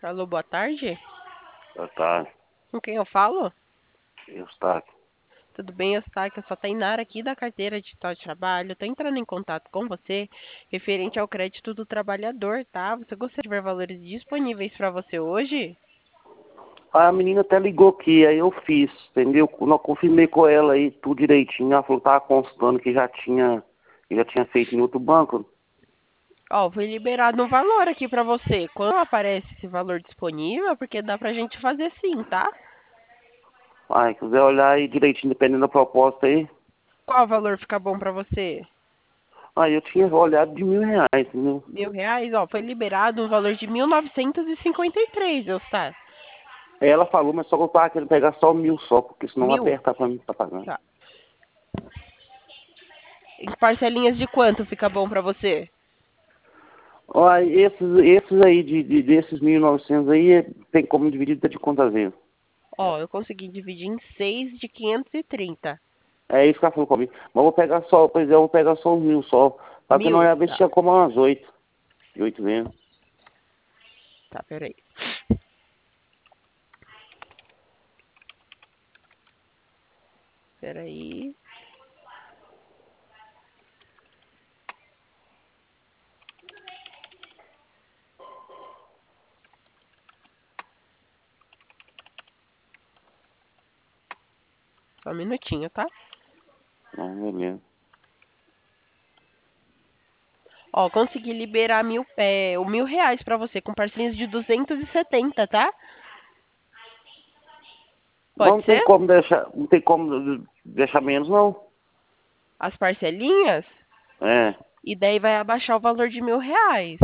Alô, boa tarde. Boa tarde, Com quem eu falo? Eustáquio. Tudo bem, Eustáquio? Eu sou a Tainara aqui da carteira digital de trabalho. Estou entrando em contato com você referente ao crédito do trabalhador, tá? Você gostaria de ver valores disponíveis para você hoje? A menina até ligou aqui, aí eu fiz, entendeu? Eu confirmei com ela aí tudo direitinho. Ela falou que tava constando que já tinha feito em outro banco. Ó, foi liberado um valor aqui para você. Quando aparece esse valor disponível, é porque dá pra gente fazer sim, tá? Ai, quiser olhar aí direitinho, dependendo da proposta aí. Qual valor fica bom para você? Aí eu tinha olhado de R$ 1.000, entendeu? R$ 1.000? Ó, foi liberado um valor de 1.953, Eustáquio. Aí ela falou, mas só que eu tava querendo pegar só 1.000 só, porque senão vai Mil? apertar pra mim tá pagando. Tá. Em parcelinhas de quanto fica bom para você? Olha, esses aí, desses 1.900 aí, tem como dividir de quantas vezes? Ó, eu consegui dividir em 6 de 530. É isso que ela falou comigo. Mas eu vou pegar só, pois é, eu vou pegar só os 1.000 só. Só que não Mil? ia ver se Tá, tinha como umas 8. De 8 vezes. tá, peraí. Peraí. Só um minutinho, tá? Não, beleza. Ó, consegui liberar o R$ 1.000 pra você, com parcelinhas de 270, tá? Mas Pode não tem ser? como deixar, não tem como deixar menos, não. As parcelinhas? É. E daí vai abaixar o valor de R$ 1.000.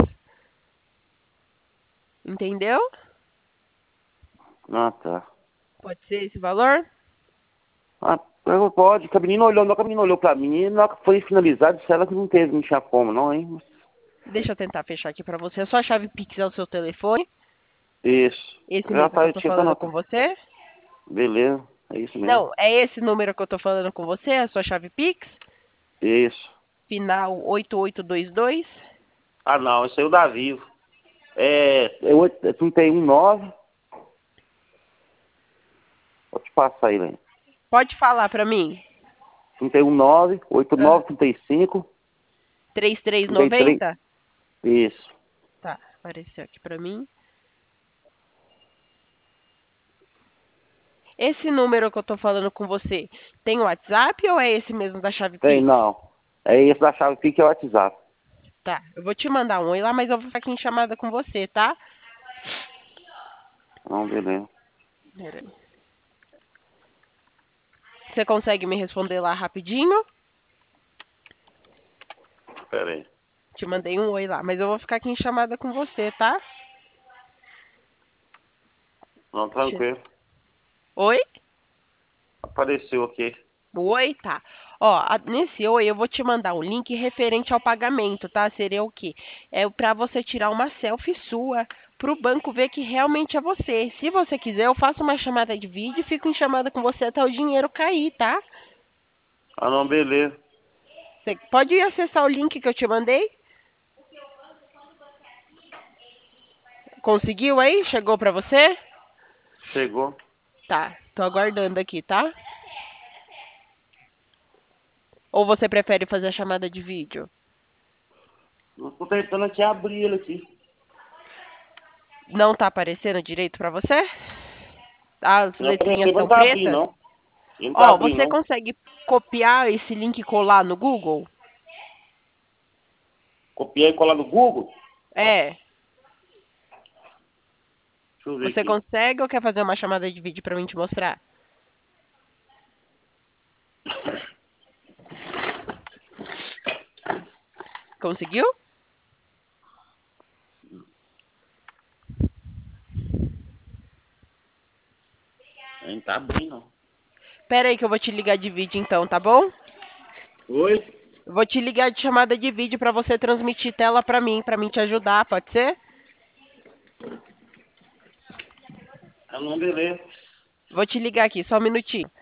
Entendeu? Ah, tá. Pode ser esse valor? Ah, pode, que a menina olhou, não, que a menina olhou pra mim, e na hora que foi finalizado, disse ela que não tinha como, não, hein? Deixa eu tentar fechar aqui pra você. A sua chave Pix é o seu telefone. Isso. Esse Já mesmo tá, que eu eu tô tinha que falando com anotar. você. Beleza, é isso mesmo. Não, é esse número que eu tô falando com você, a sua chave Pix. Isso. Final 8822. Ah, não, esse aí é o da Vivo. É 319. Vou te passar aí, velho. Pode falar pra mim. 319, Ah, 8935, 33. 3390? Isso. Tá, apareceu aqui pra mim. Esse número que eu tô falando com você, tem WhatsApp ou é esse mesmo da chave Tem, Pix? não. É esse da chave Pix, é o WhatsApp. Tá, eu vou te mandar um oi lá, mas eu vou ficar aqui em chamada com você, tá? Não, beleza. Pera aí. Você consegue me responder lá rapidinho? Pera aí. Te mandei um oi lá, mas eu vou ficar aqui em chamada com você, tá? Não, tranquilo. Oi? Apareceu aqui. Oi, tá. Ó, nesse oi eu vou te mandar um link referente ao pagamento, tá? Seria o quê? É para você tirar uma selfie sua para o banco ver que realmente é você. Se você quiser, eu faço uma chamada de vídeo e fico em chamada com você até o dinheiro cair, tá? Ah, não, beleza. Você pode acessar o link que eu te mandei? Conseguiu aí? Chegou para você? Chegou. Tá, tô aguardando aqui, tá? Ou você prefere fazer a chamada de vídeo? Eu tô tentando aqui abrir ele aqui. Não tá aparecendo direito para você? As Não letrinhas apareceu, mas não estão tá abrindo, pretas? não. Ele não tá Ó, abrindo, você não. consegue copiar esse link e colar no Google? Copiei e colar no Google. É. Deixa eu ver Você aqui. consegue ou quer fazer uma chamada de vídeo pra mim te mostrar? Conseguiu? Ele não tá abrindo, não. Pera aí que eu vou te ligar de vídeo então, tá bom? Oi? Eu vou te ligar de chamada de vídeo pra você transmitir tela pra mim te ajudar, pode ser? Ah, não, beleza. Vou te ligar aqui, só um minutinho.